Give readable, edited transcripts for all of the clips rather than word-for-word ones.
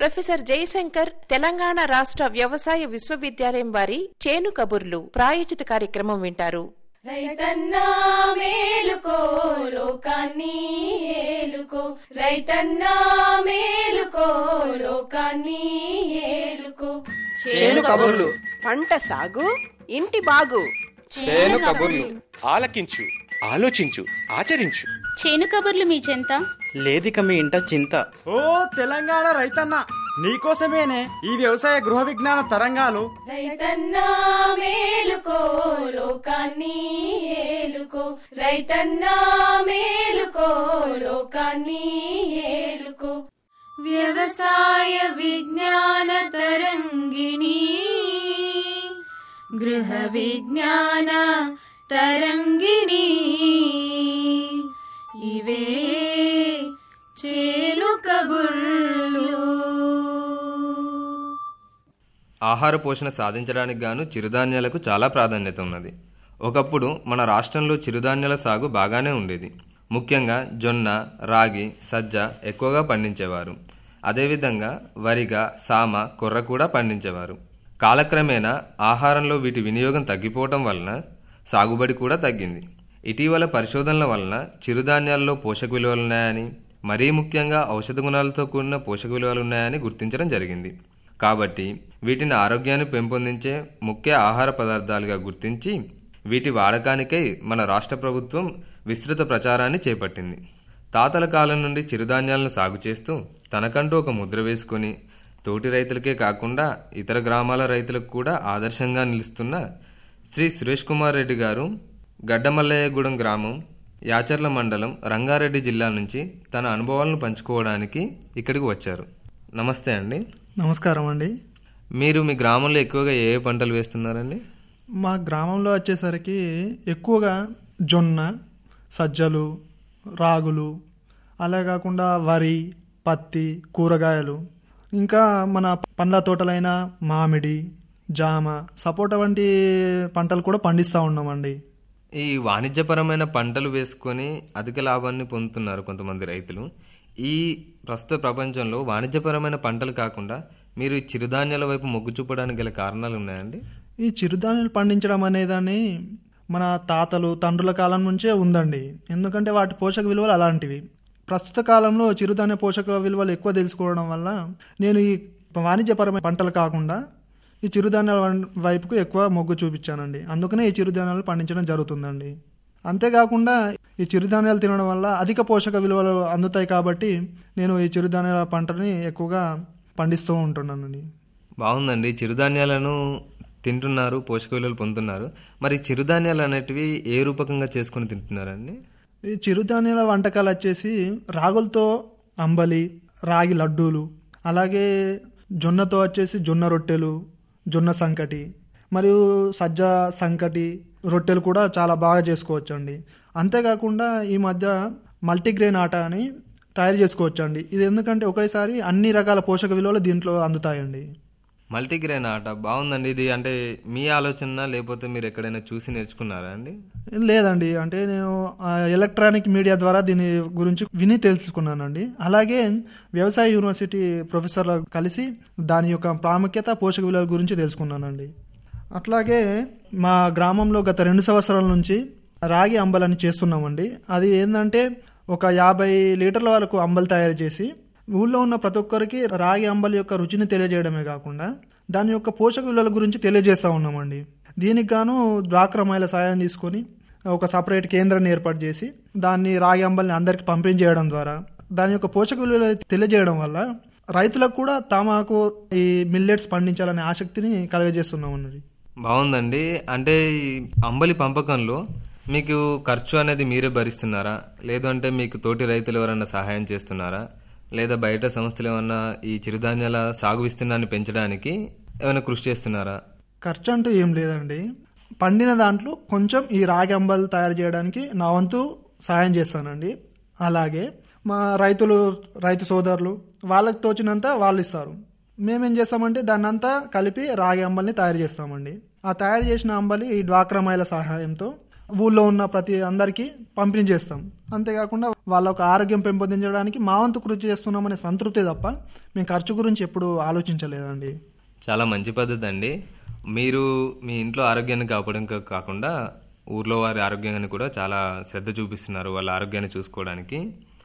Professor Jayashankar Telangana రాష్ట్ర వ్యవసాయ విశ్వవిద్యాలయం వారి చేను కబుర్లు ప్రాయోజిత కార్యక్రమం వింటారు. రైతన్నా మేలుకో లోకాన్ని ఏలుకో, రైతన్నా మేలుకో లోకాన్ని ఏలుకో. చేను కబుర్లు, పంట సాగు, ఇంటి బాగు. చేను కబుర్లు ఆలకించు, ఆలోచించు, ఆచరించు. చేను కబుర్లు మీ చెంత లేదిక మీ ఇంట చింత. ఓ తెలంగాణ రైతన్న, నీకోసమేనే ఈ వ్యవసాయ గృహ విజ్ఞాన తరంగాలు. రైతన్నా మేలుకో లోకాన్ని ఏలుకో, రైతన్నా మేలుకో లోకాన్ని ఏలుకో. వ్యవసాయ విజ్ఞాన తరంగిణి, గృహ విజ్ఞాన తరంగిణి. ఇవే చేను కబుర్లు. ఆహార పోషణ సాధించడానికి గాను చిరుధాన్యాలకు చాలా ప్రాధాన్యత ఉన్నది. ఒకప్పుడు మన రాష్ట్రంలో చిరుధాన్యాల సాగు బాగానే ఉండేది. ముఖ్యంగా జొన్న, రాగి, సజ్జ ఎక్కువగా పండించేవారు. అదేవిధంగా వరిగా, సామ, కొర్ర కూడా పండించేవారు. కాలక్రమేణా ఆహారంలో వీటి వినియోగం తగ్గిపోవటం వలన సాగుబడి కూడా తగ్గింది. ఇటీవల పరిశోధనల వలన చిరుధాన్యాల్లో పోషక విలువలున్నాయని, మరీ ముఖ్యంగా ఔషధ గుణాలతో కూడిన పోషక విలువలున్నాయని గుర్తించడం జరిగింది. కాబట్టి వీటిని ఆరోగ్యాన్ని పెంపొందించే ముఖ్య ఆహార పదార్థాలుగా గుర్తించి వీటి వాడకానికై మన రాష్ట్ర ప్రభుత్వం విస్తృత ప్రచారాన్ని చేపట్టింది. తాతల కాలం నుండి చిరుధాన్యాలను సాగు చేస్తూ తనకంటూ ఒక ముద్ర వేసుకొని తోటి రైతులకే కాకుండా ఇతర గ్రామాల రైతులకు కూడా ఆదర్శంగా నిలుస్తున్న శ్రీ సురేష్ కుమార్ రెడ్డి గారు గడ్డమల్లయ్యగూడెం గ్రామం, యాచర్ల మండలం, రంగారెడ్డి జిల్లా నుంచి తన అనుభవాలను పంచుకోవడానికి ఇక్కడికి వచ్చారు. నమస్తే అండి. నమస్కారం అండి. మీరు మీ గ్రామంలో ఎక్కువగా ఏ పంటలు వేస్తున్నారండి? మా గ్రామంలో వచ్చేసరికి ఎక్కువగా జొన్న, సజ్జలు, రాగులు, అలా కాకుండా వరి, పత్తి, కూరగాయలు, ఇంకా మన పండ్ల తోటలైన మామిడి, జామ, సపోటా వంటి పంటలు కూడా పండిస్తూ ఉన్నామండి. ఈ వాణిజ్యపరమైన పంటలు వేసుకొని అధిక లాభాన్ని పొందుతున్నారు కొంతమంది రైతులు. ఈ ప్రస్తుత ప్రపంచంలో వాణిజ్యపరమైన పంటలు కాకుండా మీరు ఈ చిరుధాన్యాల వైపు మొగ్గు చూపడానికి గల కారణాలు ఉన్నాయండి? ఈ చిరుధాన్యాలు పండించడం అనేదాన్ని మన తాతలు, తండ్రుల కాలం నుంచే ఉందండి. ఎందుకంటే వాటి పోషక విలువలు అలాంటివి. ప్రస్తుత కాలంలో చిరుధాన్య పోషక విలువలు ఎక్కువ తెలుసుకోవడం వల్ల నేను ఈ వాణిజ్యపరమైన పంటలు కాకుండా ఈ చిరుధాన్యాల వైపుకు ఎక్కువ మొగ్గు చూపించానండి. అందుకనే ఈ చిరుధాన్యాలు పండించడం జరుగుతుందండి. అంతేకాకుండా ఈ చిరుధాన్యాలు తినడం వల్ల అధిక పోషక విలువలు అందుతాయి కాబట్టి నేను ఈ చిరుధాన్యాల పంటని ఎక్కువగా పండిస్తూ ఉంటున్నానండి. బాగుందండి. చిరుధాన్యాలను తింటున్నారు, పోషక విలువలు పొందుతున్నారు. మరి చిరుధాన్యాలు అనేటివి ఏ రూపకంగా చేసుకుని తింటున్నారండి? ఈ చిరుధాన్యాల వంటకాలు వచ్చేసి రాగులతో అంబలి, రాగి లడ్డూలు, అలాగే జొన్నతో వచ్చేసి జొన్న రొట్టెలు, జొన్న సంకటి, మరియు సజ్జ సంకటి రొట్టెలు కూడా చాలా బాగా చేసుకోవచ్చండి. అంతేకాకుండా ఈ మధ్య మల్టీగ్రెయిన్ ఆట అని తయారు చేసుకోవచ్చండి. ఇది ఎందుకంటే ఒకేసారి అన్ని రకాల పోషక విలువలు దీంట్లో అందుతాయండి. మల్టీగ్రెయిన్ ఆట బాగుందండి. ఇది అంటే మీ ఆలోచన లేకపోతే మీరు ఎక్కడైనా చూసి నేర్చుకున్నారా అండి? లేదండి, అంటే నేను ఎలక్ట్రానిక్ మీడియా ద్వారా దీని గురించి విని తెలుసుకున్నానండి. అలాగే వ్యవసాయ యూనివర్సిటీ ప్రొఫెసర్లు కలిసి దాని యొక్క ప్రాముఖ్యత, పోషక విలువల గురించి తెలుసుకున్నానండి. అట్లాగే మా గ్రామంలో గత 2 సంవత్సరాల నుంచి రాగి అంబలని చేస్తున్నామండి. అది ఏంటంటే ఒక 50 లీటర్ల వరకు అంబలి తయారు చేసి ఊళ్ళో ఉన్న ప్రతి ఒక్కరికి రాగి అంబలి యొక్క రుచిని తెలియజేయడమే కాకుండా దాని యొక్క పోషక విలువల గురించి తెలియజేస్తూ ఉన్నామండి. దీనికి గాను డ్వాక్రా మహిళల సాయం తీసుకొని ఒక సపరేట్ కేంద్రాన్ని ఏర్పాటు చేసి దాన్ని రాగి అంబలిని అందరికి పంపిణీ చేయడం ద్వారా దాని యొక్క పోషక విలువలు తెలియజేయడం వల్ల రైతులకు కూడా తమకు ఈ మిల్లెట్స్ పండించాలనే ఆసక్తిని కలుగజేస్తున్నామన్నది. బాగుందండి. అంటే ఈ అంబలి పంపకంలో మీకు ఖర్చు అనేది మీరే భరిస్తున్నారా, లేదు అంటే మీకు తోటి రైతులు ఎవరన్నా సహాయం చేస్తున్నారా, లేదా బయట సంస్థలు ఏమన్నా ఈ చిరుధాన్యాల సాగు విస్తీర్ణాన్ని పెంచడానికి ఏమైనా కృషి చేస్తున్నారా? ఖర్చు అంటూ ఏం లేదండి. పండిన దాంట్లో కొంచెం ఈ రాగి అంబలి తయారు చేయడానికి నా వంతు సహాయం చేస్తానండి. అలాగే మా రైతు సోదరులు వాళ్ళకి తోచినంత వాళ్ళు ఇస్తారు. మేమేం చేస్తామంటే దాన్ని అంతా కలిపి రాగి అంబలిని తయారు చేస్తామండి. ఆ తయారు చేసిన అంబలి ఈ డ్వాక్రా మహిళల సహాయంతో ఊళ్ళో ఉన్న ప్రతి అందరికీ పంపిణీ చేస్తాం. అంతేకాకుండా వాళ్ళ ఒక ఆరోగ్యం పెంపొందించడానికి మా వంతు కృషి చేస్తున్నామనే సంతృప్తి తప్ప మేము ఖర్చు గురించి ఎప్పుడు ఆలోచించలేదండి. చాలా మంచి పద్ధతి అండి. మీరు మీ ఇంట్లో ఆరోగ్యాన్ని కాపాడడం కాకుండా ఊర్లో వారి ఆరోగ్యాన్ని కూడా చాలా శ్రద్ధ చూపిస్తున్నారు వాళ్ళ ఆరోగ్యాన్ని చూసుకోవడానికి.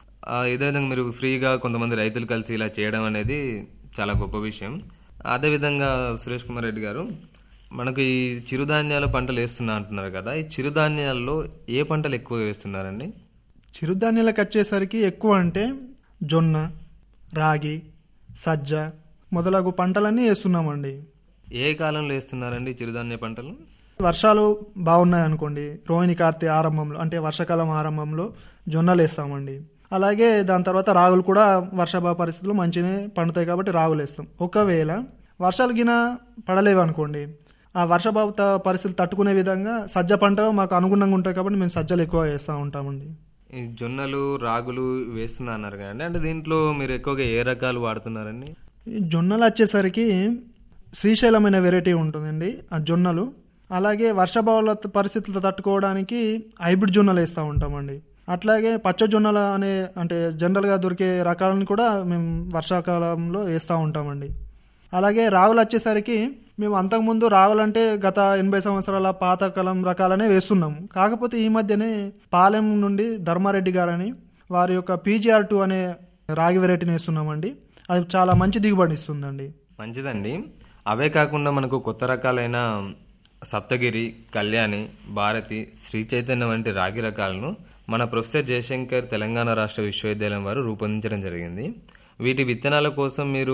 ఇదే విధంగా మీరు ఫ్రీగా కొంతమంది రైతులు కలిసి ఇలా చేయడం అనేది చాలా గొప్ప విషయం. అదేవిధంగా సురేష్ కుమార్ రెడ్డి గారు, మనకు ఈ చిరుధాన్యాల పంటలు వేస్తున్నా అంటున్నారు కదా, ఈ చిరుధాన్యాల్లో ఏ పంటలు ఎక్కువ వేస్తున్నారండి? చిరుధాన్యాలకు వచ్చేసరికి ఎక్కువ అంటే జొన్న, రాగి, సజ్జ మొదలగు పంటలన్నీ వేస్తున్నామండి. ఏ కాలంలో వేస్తున్నారండి చిరుధాన్య పంటలు? వర్షాలు బాగున్నాయి అనుకోండి, రోహిణి కార్తె ఆరంభంలో అంటే వర్షాకాలం ఆరంభంలో జొన్నలు వేస్తామండి. అలాగే దాని తర్వాత రాగులు కూడా వర్షాభావ పరిస్థితులు మంచిగా పండుతాయి కాబట్టి రాగులు వేస్తాం. ఒకవేళ వర్షాలు గిన పడలేవు అనుకోండి, ఆ వర్షాభావ పరిస్థితులు తట్టుకునే విధంగా సజ్జ పంట మాకు అనుగుణంగా ఉంటాయి కాబట్టి మేము సజ్జలు ఎక్కువ వేస్తూ ఉంటామండి. ఈ జొన్నలు రాగులు వేస్తున్నా అన్నారు కదండి, అంటే దీంట్లో మీరు ఎక్కువగా ఏ రకాలు వాడుతున్నారండి? ఈ జొన్నలు వచ్చేసరికి శ్రీశైలమైన వెరైటీ ఉంటుందండి ఆ జొన్నలు. అలాగే వర్షాభావ పరిస్థితులు తట్టుకోవడానికి హైబ్రిడ్ జొన్నలు వేస్తూ ఉంటామండి. అట్లాగే పచ్చ జొన్నలు అనే అంటే జనరల్గా దొరికే రకాలను కూడా మేము వర్షాకాలంలో వేస్తూ ఉంటామండి. అలాగే రాగులు వచ్చేసరికి మేము అంతకుముందు రాగులంటే గత 80 సంవత్సరాల పాతకాలం రకాలనే వేస్తున్నాము. కాకపోతే ఈ మధ్యనే పాలెం నుండి ధర్మారెడ్డి గారని వారి యొక్క PGR2 అనే రాగి వెరైటీని వేస్తున్నామండి. అది చాలా మంచి దిగుబడి ఇస్తుందండి. మంచిదండి. అవే కాకుండా మనకు కొత్త రకాలైన సప్తగిరి, కళ్యాణి, భారతి, శ్రీ చైతన్య వంటి రాగి రకాలను మన ప్రొఫెసర్ జయశంకర్ తెలంగాణ రాష్ట్ర విశ్వవిద్యాలయం వారు రూపొందించడం జరిగింది. వీటి విత్తనాల కోసం మీరు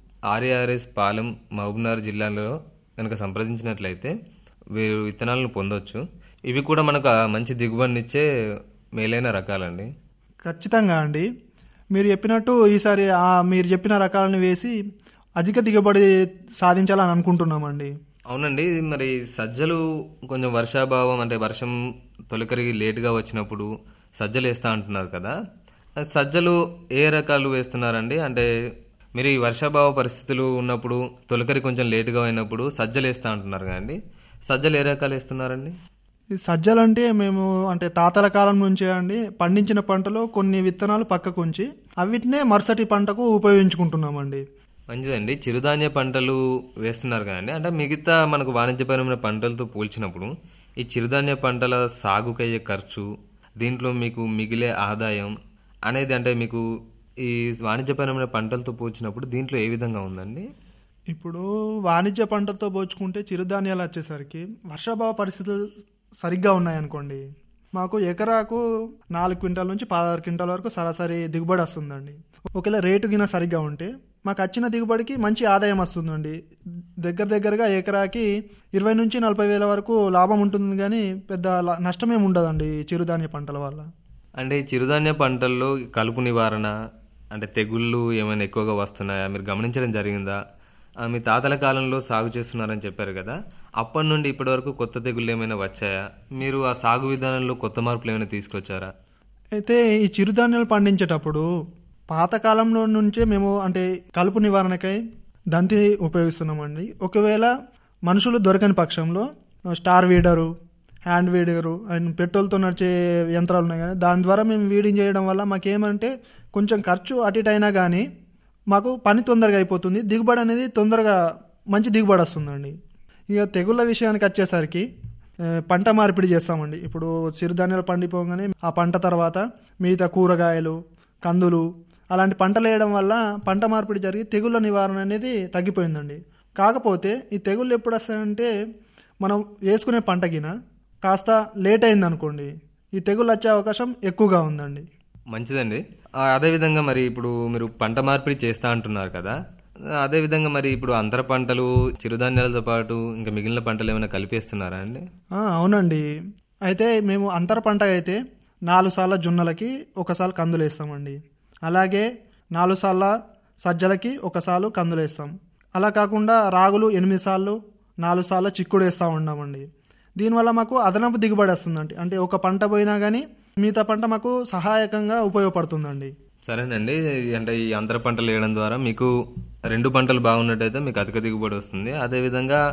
RARS పాలెం, మహబూబ్నగర్ జిల్లాలో కనుక సంప్రదించినట్లయితే వీరు విత్తనాలను పొందొచ్చు. ఇవి కూడా మనకు మంచి దిగుబడినిచ్చే మేలైన రకాలండి. ఖచ్చితంగా అండి. మీరు చెప్పినట్టు ఈసారి మీరు చెప్పిన రకాలను వేసి అధిక దిగుబడి సాధించాలని అనుకుంటున్నామండి. అవునండి. మరి సజ్జలు కొంచెం వర్షాభావం అంటే వర్షం తొలకరి లేటుగా వచ్చినప్పుడు సజ్జలు వేస్తా అంటున్నారు కదా, సజ్జలు ఏ రకాలు వేస్తున్నారండి? అంటే మీరు ఈ వర్షాభావ పరిస్థితులు ఉన్నప్పుడు తొలకరి కొంచెం లేటుగా అయినప్పుడు సజ్జలు వేస్తా అంటున్నారు కదండి, సజ్జలు ఏ రకాలు వేస్తున్నారండి? ఈ సజ్జలు అంటే మేము అంటే తాతల కాలం నుంచే అండి పండించిన పంటలో కొన్ని విత్తనాలు పక్కకు ఉంచి అవిటినే మరుసటి పంటకు ఉపయోగించుకుంటున్నామండి. మంచిదండి. చిరుధాన్య పంటలు వేస్తున్నారు కదండి, అంటే మిగతా మనకు వాణిజ్యపరమైన పంటలతో పోల్చినప్పుడు ఈ చిరుధాన్య పంటల సాగుకయ్యే ఖర్చు, దీంట్లో మీకు మిగిలే ఆదాయం అనేది అంటే మీకు ఈ వాణిజ్యపరమైన పంటలతో పోల్చినప్పుడు దీంట్లో ఏ విధంగా ఉందండి? ఇప్పుడు వాణిజ్య పంటలతో పోల్చుకుంటే చిరుధాన్యాలు వచ్చేసరికి వర్షాభావ పరిస్థితులు సరిగ్గా ఉన్నాయనుకోండి, మాకు ఎకరాకు 4 క్వింటాల నుంచి 16 క్వింటాల వరకు సరాసరి దిగుబడి వస్తుందండి. ఒకవేళ రేటు గిన సరిగ్గా ఉంటే మాకు వచ్చిన దిగుబడికి మంచి ఆదాయం వస్తుందండి. దగ్గరగా ఎకరాకి 20 నుంచి 40 వేల వరకు లాభం ఉంటుంది, కానీ పెద్ద నష్టమేమి ఉండదండి చిరుధాన్య పంటల వల్ల. అంటే ఈ చిరుధాన్య పంటల్లో కలుపు నివారణ అంటే తెగుళ్ళు ఏమైనా ఎక్కువగా వస్తున్నాయా మీరు గమనించడం జరిగిందా? మీ తాతల కాలంలో సాగు చేస్తున్నారని చెప్పారు కదా, అప్పటి నుండి ఇప్పటి వరకు కొత్త తెగుళ్ళు ఏమైనా వచ్చాయా? మీరు ఆ సాగు విధానంలో కొత్త మార్పులు ఏమైనా తీసుకొచ్చారా? అయితే ఈ చిరుధాన్యాలు పండించేటప్పుడు పాతకాలంలో నుంచే మేము అంటే కలుపు నివారణకై దంతి ఉపయోగిస్తున్నామండి. ఒకవేళ మనుషులు దొరకని పక్షంలో స్టార్ వీడరు, హ్యాండ్ వీడరు అండ్ పెట్రోల్తో నడిచే యంత్రాలు ఉన్నాయి, కానీ దాని ద్వారా మేము వీడింగ్ చేయడం వల్ల మాకేమంటే కొంచెం ఖర్చు అటు ఇటు అయినా కానీ మాకు పని తొందరగా అయిపోతుంది, దిగుబడి అనేది తొందరగా మంచి దిగుబడి వస్తుందండి. ఇక తెగుళ్ళ విషయానికి వచ్చేసరికి పంట మార్పిడి చేస్తామండి. ఇప్పుడు చిరుధాన్యాలు పండిపోగానే ఆ పంట తర్వాత మిగతా కూరగాయలు, కందులు అలాంటి పంటలు వేయడం వల్ల పంట మార్పిడి జరిగి తెగుళ్ళ నివారణ అనేది తగ్గిపోయిందండి. కాకపోతే ఈ తెగుళ్ళు ఎప్పుడు వస్తాయంటే మనం వేసుకునే పంటకిన కాస్త లేట్ అయింది అనుకోండి, ఈ తెగుళ్ళు వచ్చే అవకాశం ఎక్కువగా ఉందండి. మంచిదండి. అదేవిధంగా మరి ఇప్పుడు మీరు పంట మార్పిడి చేస్తా అంటున్నారు కదా, అదేవిధంగా మరి ఇప్పుడు అంతర పంటలు చిరుధాన్యాలతో పాటు ఇంకా మిగిలిన పంటలు ఏమైనా కలిపేస్తున్నారా అండి? అవునండి. అయితే మేము అంతర పంట అయితే 4 సార్ల జొన్నలకి 1 సార్లు కందులు వేస్తామండి. అలాగే 4 సార్ల సజ్జలకి 1 సార్లు కందులు వేస్తాం. అలా కాకుండా రాగులు 8 సార్లు 4 సార్ల చిక్కుడు వేస్తూ ఉన్నామండి. దీనివల్ల మాకు అదనపు దిగుబడి వస్తుందండి. అంటే ఒక పంట పోయినా కానీ మిగతా పంట మాకు సహాయకంగా ఉపయోగపడుతుందండి. సరేనండి. అంటే ఈ అంతర పంటలు వేయడం ద్వారా మీకు 2 పంటలు బాగున్నట్టయితే మీకు అధిక దిగుబడి వస్తుంది. అదేవిధంగా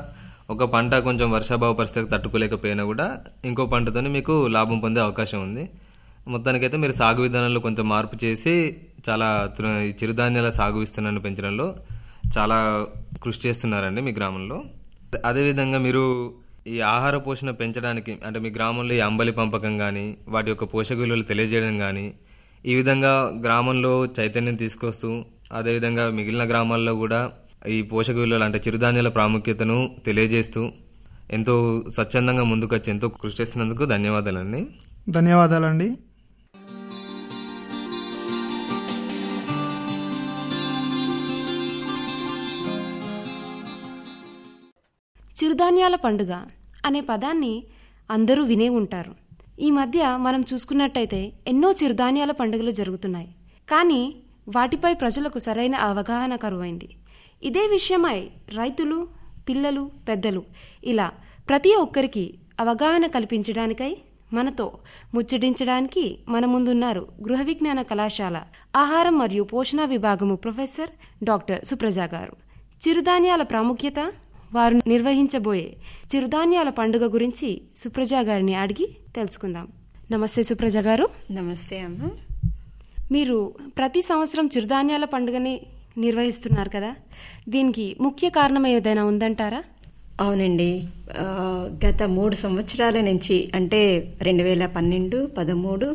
ఒక పంట కొంచెం వర్షాభావ పరిస్థితికి తట్టుకోలేకపోయినా కూడా ఇంకో పంటతో మీకు లాభం పొందే అవకాశం ఉంది. మొత్తానికైతే మీరు సాగు విధానంలో కొంచెం మార్పు చేసి చాలా ఈ చిరుధాన్యాల సాగు విస్తీర్ణాన్ని పెంచడంలో చాలా కృషి చేస్తున్నారండి మీ గ్రామంలో. అదేవిధంగా మీరు ఈ ఆహార పోషణ పెంచడానికి అంటే మీ గ్రామంలో ఈ అంబలి పంపకం కానీ వాటి యొక్క పోషక విలువలు తెలియజేయడం కానీ ఈ విధంగా గ్రామంలో చైతన్యం తీసుకొస్తూ అదేవిధంగా మిగిలిన గ్రామాల్లో కూడా ఈ పోషక విలువలు అంటే చిరుధాన్యాల ప్రాముఖ్యతను తెలియజేస్తూ ఎంతో స్వచ్ఛందంగా ముందుకొచ్చి ఎంతో కృషి చేస్తున్నందుకు ధన్యవాదాలండి. ధన్యవాదాలండి. చిరుధాన్యాల పండుగ అనే పదాన్ని అందరూ వినే ఉంటారు. ఈ మధ్య మనం చూసుకున్నట్టయితే ఎన్నో చిరుధాన్యాల పండుగలు జరుగుతున్నాయి. కానీ వాటిపై ప్రజలకు సరైన అవగాహన కరువైంది. ఇదే విషయమై రైతులు, పిల్లలు, పెద్దలు ఇలా ప్రతి ఒక్కరికి అవగాహన కల్పించడానికై మనతో ముచ్చటించడానికి మన ముందున్నారు గృహ విజ్ఞాన కళాశాల ఆహారం మరియు పోషణ విభాగము ప్రొఫెసర్ డాక్టర్ సుప్రజ గారు. చిరుధాన్యాల ప్రాముఖ్యత, వారు నిర్వహించబోయే చిరుధాన్యాల పండుగ గురించి సుప్రజ గారిని అడిగి తెలుసుకుందాం. నమస్తే సుప్రజ గారు. నమస్తే అమ్మ. మీరు ప్రతి సంవత్సరం చిరుధాన్యాల పండుగని నిర్వహిస్తున్నారు కదా, దీనికి ముఖ్య కారణం ఏదైనా ఉందంటారా? అవునండి, గత 3 సంవత్సరాల నుంచి అంటే 2012, 13,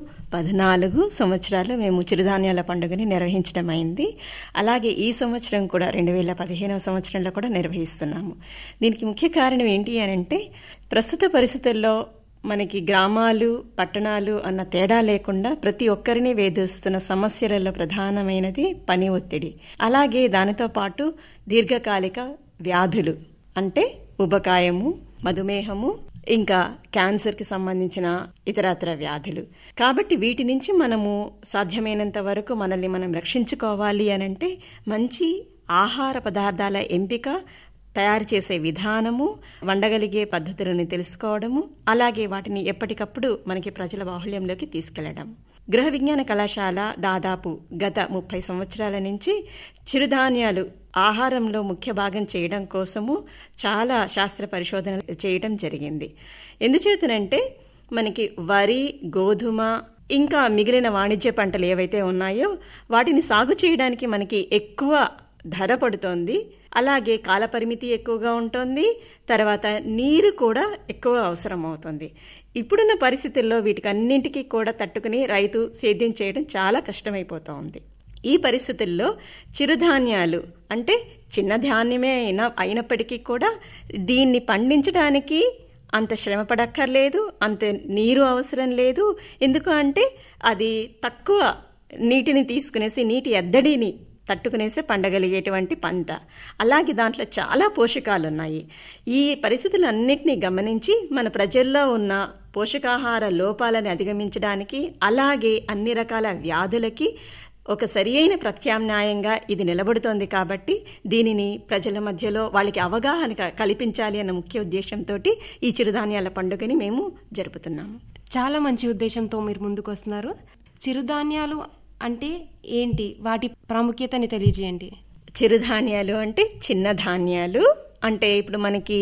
14 సంవత్సరాలు మేము చిరుధాన్యాల పండుగని నిర్వహించడం అయింది. అలాగే ఈ సంవత్సరం కూడా 2015 సంవత్సరంలో కూడా నిర్వహిస్తున్నాము. దీనికి ముఖ్య కారణం ఏంటి అని అంటే ప్రస్తుత పరిస్థితుల్లో మనకి గ్రామాలు, పట్టణాలు అన్న తేడా లేకుండా ప్రతి ఒక్కరిని వేధిస్తున్న సమస్యలలో ప్రధానమైనది పని ఒత్తిడి. అలాగే దానితో పాటు దీర్ఘకాలిక వ్యాధులు అంటే ఉబకాయము, మధుమేహము, ఇంకా క్యాన్సర్కి సంబంధించిన ఇతరత్ర వ్యాధులు. కాబట్టి వీటి నుంచి మనము సాధ్యమైనంత వరకు మనల్ని మనం రక్షించుకోవాలి అనంటే మంచి ఆహార పదార్థాల ఎంపిక, తయారు చేసే విధానము, వండగలిగే పద్ధతులను తెలుసుకోవడము, అలాగే వాటిని ఎప్పటికప్పుడు మనకి ప్రజల బాహుళ్యంలోకి తీసుకెళ్లడం. గృహ విజ్ఞాన కళాశాల దాదాపు గత 30 సంవత్సరాల నుంచి చిరుధాన్యాలు ఆహారంలో ముఖ్య భాగం చేయడం కోసము చాలా శాస్త్ర పరిశోధనలు చేయడం జరిగింది. ఎందుచేతనంటే మనకి వరి, గోధుమ ఇంకా మిగిలిన వాణిజ్య పంటలు ఏవైతే ఉన్నాయో వాటిని సాగు చేయడానికి మనకి ఎక్కువ ధర పడుతోంది. అలాగే కాలపరిమితి ఎక్కువగా ఉంటుంది. తర్వాత నీరు కూడా ఎక్కువ అవసరం అవుతుంది. ఇప్పుడున్న పరిస్థితుల్లో వీటికన్నింటికీ కూడా తట్టుకుని రైతు సేద్యం చేయడం చాలా కష్టమైపోతూ ఉంది. ఈ పరిస్థితుల్లో చిరుధాన్యాలు అంటే చిన్న ధాన్యమే అయినప్పటికీ కూడా దీన్ని పండించడానికి అంత శ్రమ పడక్కర్లేదు, అంత నీరు అవసరం లేదు. ఎందుకు అంటే అది తక్కువ నీటిని తీసుకునేసి నీటి ఎద్దడిని తట్టుకునేసి పండగలిగేటువంటి పంట. అలాగే దాంట్లో చాలా పోషకాలు ఉన్నాయి. ఈ పరిస్థితులన్నింటినీ గమనించి మన ప్రజల్లో ఉన్న పోషకాహార లోపాలను అధిగమించడానికి, అలాగే అన్ని రకాల వ్యాధులకి ఒక సరి అయిన ప్రత్యామ్నాయంగా ఇది నిలబడుతోంది. కాబట్టి దీనిని ప్రజల మధ్యలో వాళ్ళకి అవగాహన కల్పించాలి అన్న ముఖ్య ఉద్దేశంతో ఈ చిరుధాన్యాల పండుగని మేము జరుపుతున్నాము. చాలా మంచి ఉద్దేశంతో మీరు ముందుకు వస్తున్నారు. చిరుధాన్యాలు అంటే ఏంటి, వాటి ప్రాముఖ్యతని తెలియజేయండి. చిరుధాన్యాలు అంటే చిన్న ధాన్యాలు. అంటే ఇప్పుడు మనకి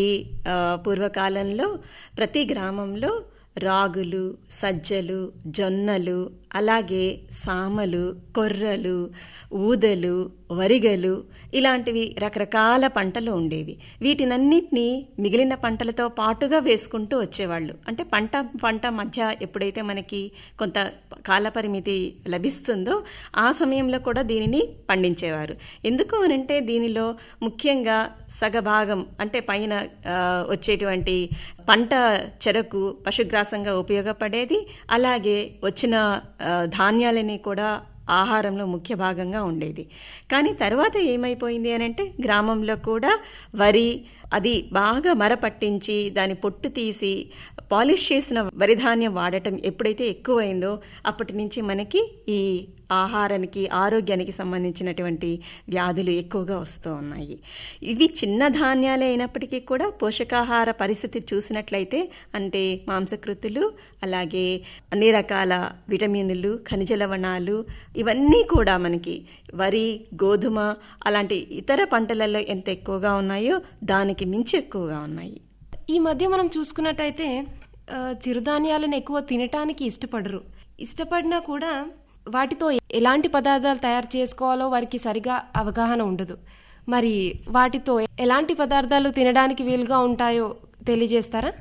పూర్వకాలంలో ప్రతి గ్రామంలో రాగులు, సజ్జలు, జొన్నలు, అలాగే సామలు, కొర్రలు, ఊదలు, వరిగలు ఇలాంటివి రకరకాల పంటలు ఉండేవి. వీటినన్నిటినీ మిగిలిన పంటలతో పాటుగా వేసుకుంటూ వచ్చేవాళ్ళు. అంటే పంట మధ్య ఎప్పుడైతే మనకి కొంత కాలపరిమితి లభిస్తుందో ఆ సమయంలో కూడా దీనిని పండించేవారు. ఎందుకు అనంటే దీనిలో ముఖ్యంగా సగభాగం అంటే పైన వచ్చేటువంటి పంట చెరకు పశుగ్రాసంగా ఉపయోగపడేది. అలాగే వచ్చిన ధాన్యాలని కూడా ఆహారంలో ముఖ్య భాగంగా ఉండేది. కానీ తర్వాత ఏమైపోయింది అని అంటే గ్రామంలో కూడా వరి అది బాగా మరపట్టించి దాని పొట్టు తీసి పాలిష్ చేసిన వరి ధాన్యం వాడటం ఎప్పుడైతే ఎక్కువైందో అప్పటి నుంచి మనకి ఈ ఆహారానికి, ఆరోగ్యానికి సంబంధించినటువంటి వ్యాధులు ఎక్కువగా వస్తూ ఉన్నాయి. ఇవి చిన్న ధాన్యాలే అయినప్పటికీ కూడా పోషకాహార పరిస్థితి చూసినట్లయితే అంటే మాంసకృతులు, అలాగే అన్ని రకాల విటమిన్లు, ఖనిజ లవణాలు ఇవన్నీ కూడా మనకి వరి, గోధుమ అలాంటి ఇతర పంటలలో ఎంత ఎక్కువగా ఉన్నాయో దానికి స్థాయికి మించి ఎక్కువగా ఉన్నాయి. ఈ మధ్య మనం చూసుకున్నట్టయితే చిరుధాన్యాలను ఎక్కువ తినటానికి ఇష్టపడినా కూడా వాటితో ఎలాంటి పదార్థాలు తయారు చేసుకోవాలో వారికి సరిగా అవగాహన ఉండదు. మరి వాటితో ఎలాంటి పదార్థాలు తినడానికి వీలుగా ఉంటాయో తెలియజేస్తారా?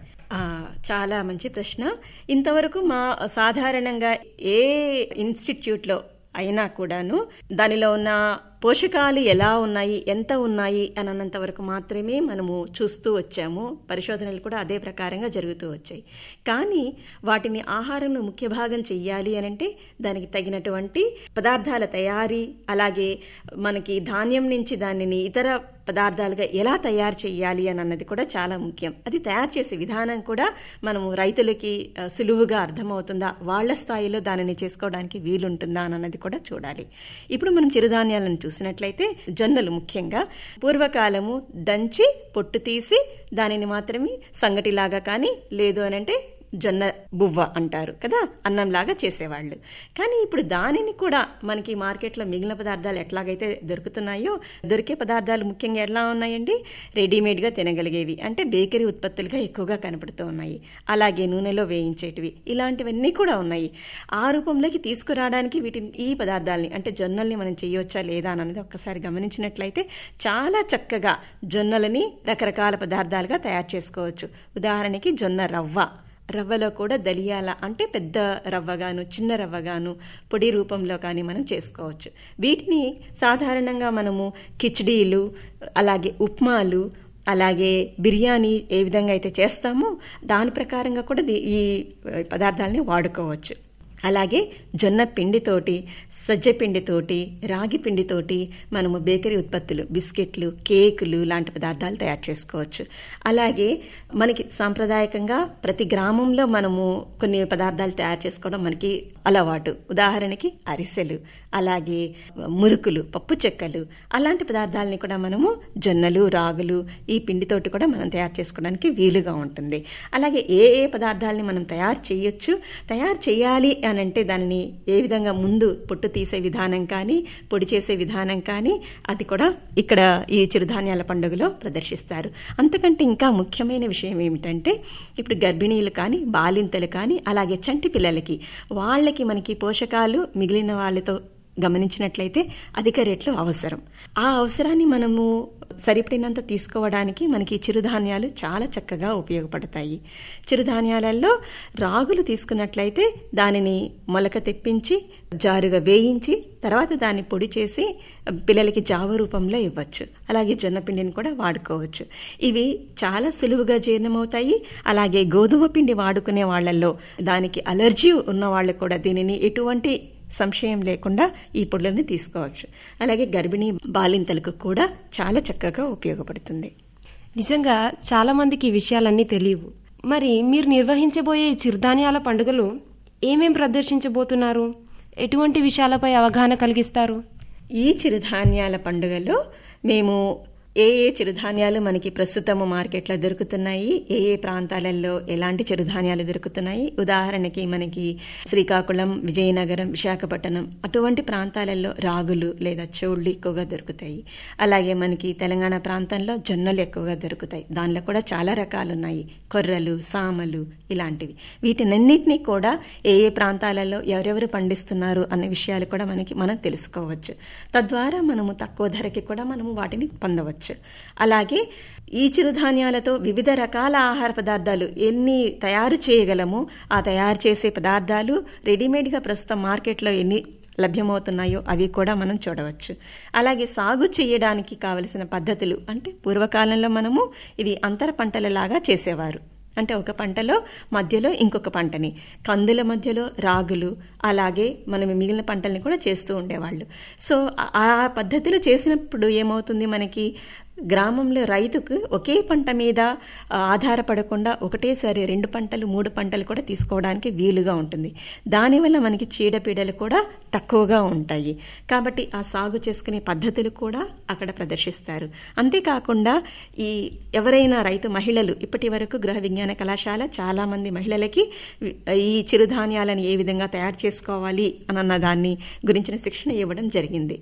చాలా మంచి ప్రశ్న. ఇంతవరకు సాధారణంగా ఏ ఇన్స్టిట్యూట్లో అయినా కూడాను దానిలో ఉన్న పోషకాలు ఎలా ఉన్నాయి, ఎంత ఉన్నాయి అన్నంత వరకు మాత్రమే మనము చూస్తూ వచ్చాము. పరిశోధనలు కూడా అదే ప్రకారంగా జరుగుతూ వచ్చాయి. కానీ వాటిని ఆహారంలో ముఖ్య భాగం చెయ్యాలి అనంటే దానికి తగినటువంటి పదార్థాల తయారీ, అలాగే మనకి ధాన్యం నుంచి దానిని ఇతర పదార్థాలుగా ఎలా తయారు చేయాలి అని అన్నది కూడా చాలా ముఖ్యం. అది తయారు చేసే విధానం కూడా మనము రైతులకి సులువుగా అర్థమవుతుందా, వాళ్ల స్థాయిలో దానిని చేసుకోవడానికి వీలుంటుందా అన్నది కూడా చూడాలి. ఇప్పుడు మనం చిరుధాన్యాలను చూసినట్లయితే జొన్నలు ముఖ్యంగా పూర్వకాలము దంచి పొట్టు తీసి దానిని మాత్రమే సంగటిలాగా కానీ లేదు అనంటే జొన్న బువ్వ అంటారు కదా, అన్నంలాగా చేసేవాళ్ళు. కానీ ఇప్పుడు దానిని కూడా మనకి మార్కెట్లో మిగిలిన పదార్థాలు ఎట్లాగైతే దొరుకుతున్నాయో, దొరికే పదార్థాలు ముఖ్యంగా ఎలా ఉన్నాయండి, రెడీమేడ్గా తినగలిగేవి, అంటే బేకరీ ఉత్పత్తులుగా ఎక్కువగా కనపడుతూ ఉన్నాయి. అలాగే నూనెలో వేయించేటివి, ఇలాంటివన్నీ కూడా ఉన్నాయి. ఆ రూపంలోకి తీసుకురావడానికి ఈ పదార్థాలని అంటే జొన్నల్ని మనం చేయవచ్చా లేదా అన్నది ఒక్కసారి గమనించినట్లయితే చాలా చక్కగా జొన్నలని రకరకాల పదార్థాలుగా తయారు చేసుకోవచ్చు. ఉదాహరణకి జొన్న రవ్వలో కూడా దలియాల అంటే పెద్ద రవ్వగాను చిన్న రవ్వగాను పొడి రూపంలో కానీ మనం చేసుకోవచ్చు. వీటిని సాధారణంగా మనము కిచిడీలు, అలాగే ఉప్మాలు, అలాగే బిర్యానీ ఏ విధంగా అయితే చేస్తామో దాని ప్రకారంగా కూడా ఈ పదార్థాలని వాడుకోవచ్చు. అలాగే జొన్న పిండితోటి, సజ్జ పిండితోటి, రాగి పిండితోటి మనము బేకరీ ఉత్పత్తులు, బిస్కెట్లు, కేకులు లాంటి పదార్థాలు తయారు చేసుకోవచ్చు. అలాగే మనకి సాంప్రదాయకంగా ప్రతి గ్రామంలో మనము కొన్ని పదార్థాలు తయారు చేసుకోవడం మనకి అలవాటు. ఉదాహరణకి అరిసెలు, అలాగే మురుకులు, పప్పు చెక్కలు, అలాంటి పదార్థాలని కూడా మనము జొన్నలు, రాగులు ఈ పిండితోటి కూడా మనం తయారు చేసుకోవడానికి వీలుగా ఉంటుంది. అలాగే ఏ పదార్థాలని మనం తయారు చేయొచ్చు, తయారు చేయాలి అని అంటే దానిని ఏ విధంగా ముందు పొట్టు తీసే విధానం కానీ పొడి చేసే విధానం కానీ అది కూడా ఇక్కడ ఈ చిరుధాన్యాల పండుగలో ప్రదర్శిస్తారు. అంతకంటే ఇంకా ముఖ్యమైన విషయం ఏమిటంటే ఇప్పుడు గర్భిణీలు కానీ, బాలింతలు కానీ, అలాగే చంటి పిల్లలకి వాళ్ళకి మనకి పోషకాలు మిగిలిన వాళ్ళతో గమనించినట్లయితే అధిక రేట్లు అవసరం. ఆ అవసరాన్ని మనము సరిపడినంత తీసుకోవడానికి మనకి చిరుధాన్యాలు చాలా చక్కగా ఉపయోగపడతాయి. చిరుధాన్యాలలో రాగులు తీసుకున్నట్లయితే దానిని మొలక తెప్పించి జారుగా వేయించి తర్వాత దాన్ని పొడి చేసి పిల్లలకి జావ రూపంలో ఇవ్వచ్చు. అలాగే జొన్నపిండిని కూడా వాడుకోవచ్చు. ఇవి చాలా సులువుగా జీర్ణమవుతాయి. అలాగే గోధుమ పిండి వాడుకునే వాళ్ళల్లో దానికి అలర్జీ ఉన్న వాళ్ళు కూడా దీనిని ఎటువంటి సంశయం లేకుండా ఈ పొడులను తీసుకోవచ్చు. అలాగే గర్భిణీ బాలింతలకు కూడా చాలా చక్కగా ఉపయోగపడుతుంది. నిజంగా చాలా మందికి ఈ విషయాలన్నీ తెలియవు. మరి మీరు నిర్వహించబోయే చిరుధాన్యాల పండుగలు ఏమేం ప్రదర్శించబోతున్నారు? ఎటువంటి విషయాలపై అవగాహన కలిగిస్తారు? ఈ చిరుధాన్యాల పండుగలో మేము ఏ చిరుధాన్యాలు మనకి ప్రస్తుతము మార్కెట్లో దొరుకుతున్నాయి, ఏ ప్రాంతాలలో ఎలాంటి చిరుధాన్యాలు దొరుకుతున్నాయి, ఉదాహరణకి మనకి శ్రీకాకుళం, విజయనగరం, విశాఖపట్నం అటువంటి ప్రాంతాలలో రాగులు లేదా చోళ్ళు ఎక్కువగా దొరుకుతాయి. అలాగే మనకి తెలంగాణ ప్రాంతంలో జొన్నలు ఎక్కువగా దొరుకుతాయి. దానిలో కూడా చాలా రకాలు ఉన్నాయి, కొర్రలు, సామలు ఇలాంటివి. వీటినన్నిటినీ కూడా ఏ ప్రాంతాలలో ఎవరెవరు పండిస్తున్నారు అనే విషయాలు కూడా మనం తెలుసుకోవచ్చు. తద్వారా మనము తక్కువ ధరకి కూడా మనము వాటిని పొందవచ్చు. అలాగే ఈ చిరుధాన్యాలతో వివిధ రకాల ఆహార పదార్థాలు ఎన్ని తయారు చేయగలమో ఆ తయారు చేసే పదార్థాలు రెడీమేడ్గా ప్రస్తుతం మార్కెట్లో ఎన్ని లభ్యమవుతున్నాయో అవి కూడా మనం చూడవచ్చు. అలాగే సాగు చేయడానికి కావలసిన పద్ధతులు అంటే పూర్వకాలంలో మనము ఇవి అంతర పంటలలాగా చేసేవారు. అంటే ఒక పంటలో మధ్యలో ఇంకొక పంటని, కందుల మధ్యలో రాగులు, అలాగే మనం మిగిలిన పంటల్ని కూడా చేస్తూ ఉండేవాళ్ళు. సో ఆ పద్ధతిలో చేసినప్పుడు ఏమవుతుంది, మనకి గ్రామంలో రైతుకు ఒకే పంట మీద ఆధారపడకుండా ఒకటేసారి 2 పంటలు 3 పంటలు కూడా తీసుకోవడానికి వీలుగా ఉంటుంది. దానివల్ల మనకి చీడపీడలు కూడా తక్కువగా ఉంటాయి. కాబట్టి ఆ సాగు చేసుకునే పద్ధతులు కూడా అక్కడ ప్రదర్శిస్తారు. అంతేకాకుండా ఈ ఎవరైనా రైతు మహిళలు ఇప్పటి వరకు గృహ విజ్ఞాన కళాశాల చాలామంది మహిళలకి ఈ చిరుధాన్యాలను ఏ విధంగా తయారు చేసుకోవాలి అన్న దాన్ని గురించిన శిక్షణ ఇవ్వడం జరిగింది.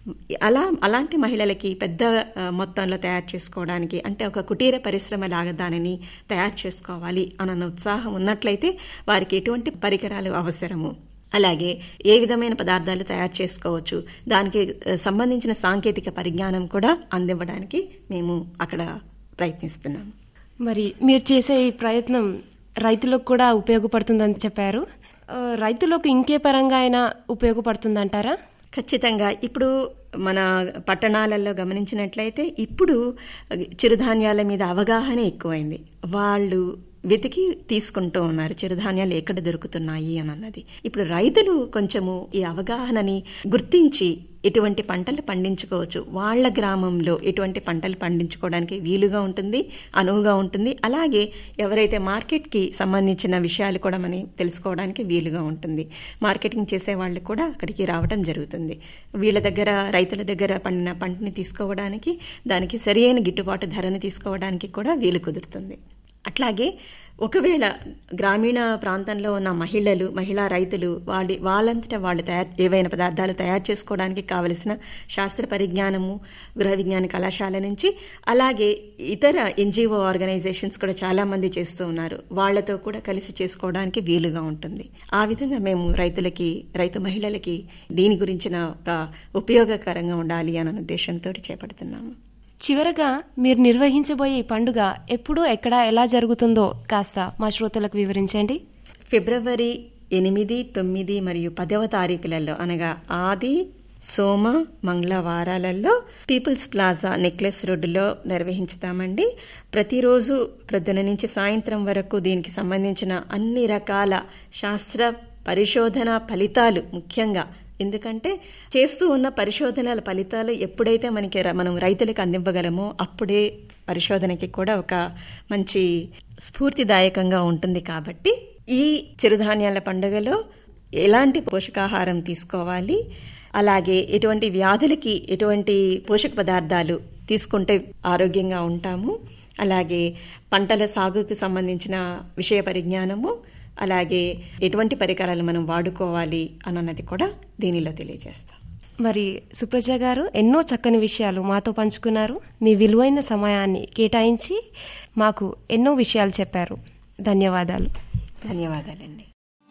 అలాంటి మహిళలకి పెద్ద మొత్తంలో తయారు చేసుకోవడానికి, అంటే ఒక కుటీర పరిశ్రమ లాగా దానిని తయారు చేసుకోవాలి అన్న ఉత్సాహం ఉన్నట్లయితే వారికి ఎటువంటి పరికరాలు అవసరము, అలాగే ఏ విధమైన పదార్థాలు తయారు చేసుకోవచ్చు, దానికి సంబంధించిన సాంకేతిక పరిజ్ఞానం కూడా అందివ్వడానికి మేము అక్కడ ప్రయత్నిస్తున్నాము. మరి మీరు చేసే ఈ ప్రయత్నం రైతులకు కూడా ఉపయోగపడుతుందని చెప్పారు. రైతులకు ఇంకే పరంగా అయినా ఉపయోగపడుతుందంటారా? ఖచ్చితంగా. ఇప్పుడు మన పట్టణాలలో గమనించినట్లయితే ఇప్పుడు చిరుధాన్యాల మీద అవగాహన ఎక్కువైంది. వాళ్ళు వెతికి తీసుకుంటూ ఉన్నారు చిరుధాన్యాలు ఎక్కడ దొరుకుతున్నాయి అని అన్నది. ఇప్పుడు రైతులు కొంచెము ఈ అవగాహనని గుర్తించి ఎటువంటి పంటలు పండించుకోవచ్చు, వాళ్ళ గ్రామంలో ఎటువంటి పంటలు పండించుకోవడానికి వీలుగా ఉంటుంది, అనువుగా ఉంటుంది. అలాగే ఎవరైతే మార్కెట్కి సంబంధించిన విషయాలు కూడా మనం తెలుసుకోవడానికి వీలుగా ఉంటుంది. మార్కెటింగ్ చేసే వాళ్ళు కూడా అక్కడికి రావడం జరుగుతుంది. వీళ్ళ దగ్గర, రైతుల దగ్గర పండిన పంటని తీసుకోవడానికి, దానికి సరియైన గిట్టుబాటు ధరని తీసుకోవడానికి కూడా వీలు కుదురుతుంది. అట్లాగే ఒకవేళ గ్రామీణ ప్రాంతంలో ఉన్న మహిళా రైతులు వాళ్ళంతటా వాళ్ళు ఏవైనా పదార్థాలు తయారు చేసుకోవడానికి కావలసిన శాస్త్ర పరిజ్ఞానము గృహ విజ్ఞాన కళాశాల నుంచి, అలాగే ఇతర ఎన్జిఓ ఆర్గనైజేషన్స్ కూడా చాలా మంది చేస్తూ ఉన్నారు, వాళ్లతో కూడా కలిసి చేసుకోవడానికి వీలుగా ఉంటుంది. ఆ విధంగా మేము రైతు మహిళలకి దీని గురించిన ఒక ఉపయోగకరంగా ఉండాలి అన్న ఉద్దేశంతో చేపడుతున్నాము. చివరగా మీరు నిర్వహించబోయే ఈ పండుగ ఎప్పుడు, ఎక్కడ, ఎలా జరుగుతుందో కాస్త మా శ్రోతలకు వివరించండి. ఫిబ్రవరి 8, 9 మరియు 10వ తారీఖులలో, అనగా ఆది, సోమ, మంగళవారాలలో పీపుల్స్ ప్లాజా నెక్లెస్ రోడ్డులో నిర్వహించుతామండి. ప్రతిరోజు ప్రొద్దున నుంచి సాయంత్రం వరకు దీనికి సంబంధించిన అన్ని రకాల శాస్త్ర పరిశోధన ఫలితాలు, ముఖ్యంగా ఎందుకంటే చేస్తూ ఉన్న పరిశోధనల ఫలితాలు ఎప్పుడైతే మనం రైతులకు అందివ్వగలమో అప్పుడే పరిశోధనకి కూడా ఒక మంచి స్ఫూర్తిదాయకంగా ఉంటుంది. కాబట్టి ఈ చిరుధాన్యాల పండుగలో ఎలాంటి పోషకాహారం తీసుకోవాలి, అలాగే ఎటువంటి వ్యాధులకి ఎటువంటి పోషక పదార్థాలు తీసుకుంటే ఆరోగ్యంగా ఉంటాము, అలాగే పంటల సాగుకు సంబంధించిన విషయ పరిజ్ఞానము, అలాగే ఎటువంటి పరికరాలు మనం వాడుకోవాలి అన్నది కూడా దీనిలో తెలియజేస్తాం. మరి సుప్రజ గారు ఎన్నో చక్కని విషయాలు మాతో పంచుకున్నారు. మీ విలువైన సమయాన్ని కేటాయించి మాకు ఎన్నో విషయాలు చెప్పారు. ధన్యవాదాలు. ధన్యవాదాలండి.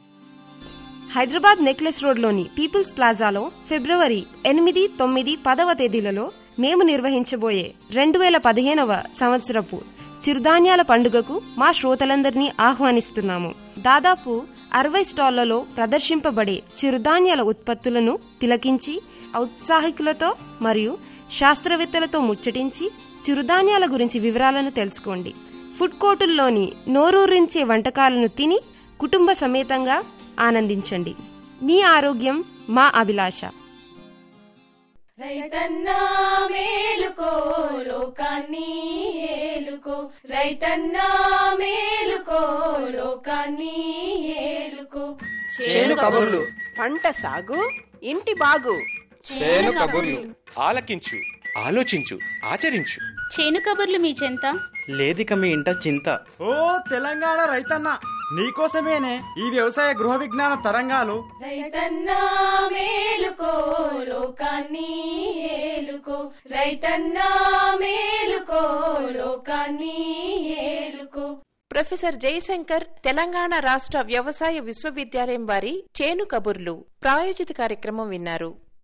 హైదరాబాద్ నెక్లెస్ రోడ్లోని పీపుల్స్ ప్లాజాలో ఫిబ్రవరి 8, 9, 10వ తేదీలలో మేము నిర్వహించబోయే 2015వ సంవత్సరపు చిరుధాన్యాల పండుగకు మా శ్రోతలందరినీ ఆహ్వానిస్తున్నాము. దాదాపు 60 స్టాళ్లలో ప్రదర్శింపబడే చిరుధాన్యాల ఉత్పత్తులను తిలకించి ఔత్సాహికులతో మరియు శాస్త్రవేత్తలతో ముచ్చటించి చిరుధాన్యాల గురించి వివరాలను తెలుసుకోండి. ఫుడ్ కోర్టుల్లోని నోరూరించే వంటకాలను తిని కుటుంబ సమేతంగా ఆనందించండి. మీ ఆరోగ్యం మా అభిలాష. రైతన్నా మేలుకో, లోకాన్ని ఏలుకో. రైతన్నా మేలుకో, లోకాన్ని ఏలుకో. చేను కబుర్లు, పంట సాగు, ఇంటి బాగు. చేను కబుర్లు ఆలకించు, ఆలోచించు, ఆచరించు. చేను కబుర్లు మీ చెంత లేదిక మీ ఇంట చింత. ఓ తెలంగాణ రైతన్న, నీకోసమేనే ఈ వ్యవసాయ గృహ విజ్ఞాన తరంగాలు. రైతన్నా మేలుకో, లోకాన్ని ఏలుకో. రైతన్నా మేలుకో, లోకాన్ని ఏలుకో. ప్రొఫెసర్ జయశంకర్ తెలంగాణ రాష్ట్ర వ్యవసాయ విశ్వవిద్యాలయం వారి చేను కబుర్లు ప్రాయోజిత కార్యక్రమం విన్నారు.